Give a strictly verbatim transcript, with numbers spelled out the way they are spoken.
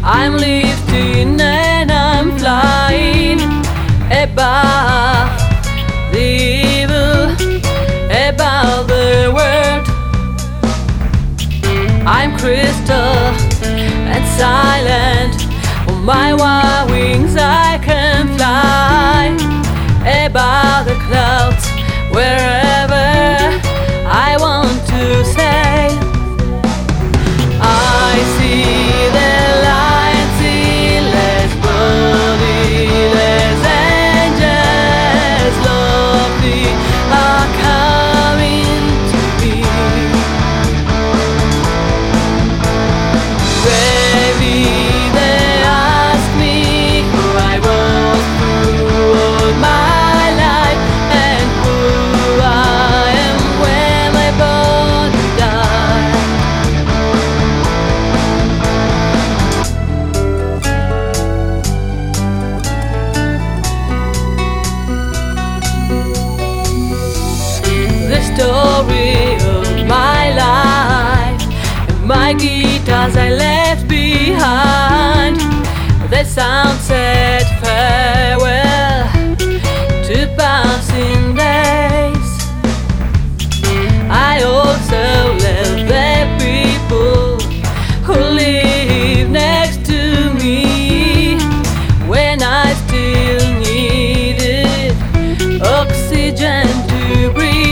I'm lifting and I'm flying above the evil, above the world. I'm crystal and silent. On my wild wings I can fly above the clouds, wherever I want to sail. I see the light, sealess bodiless angels, lovely, are coming to me. Baby, they ask me who I was through my life and who I am when my body died. The story of my life and my guitars I left behind. The sound said farewell to passing days. I also left the people who live next to me when I still needed oxygen to breathe.